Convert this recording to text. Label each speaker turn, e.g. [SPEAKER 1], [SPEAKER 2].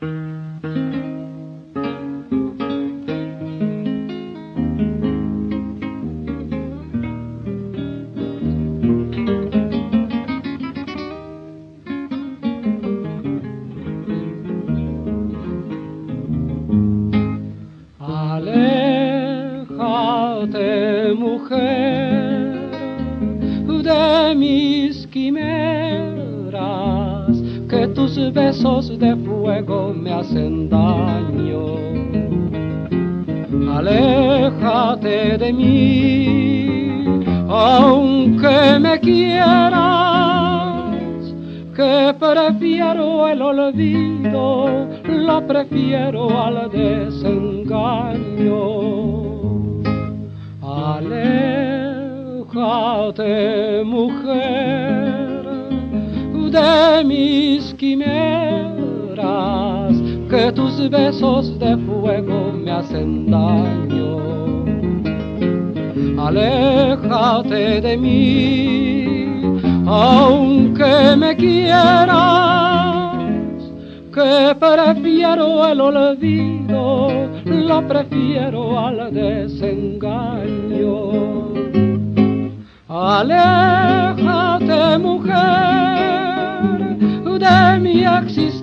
[SPEAKER 1] Aléjate, mujer, de mis quimeras, que tus besos de fuego me hacen daño. Aléjate de mí, aunque me quieras, que prefiero el olvido, lo prefiero al desengaño. Aléjate, mujer, de mis quimeras, que tus besos de fuego me hacen daño. Aléjate de mí, aunque me quieras, que prefiero el olvido, lo prefiero al desengaño. Aléjate, mujer, de mi existencia,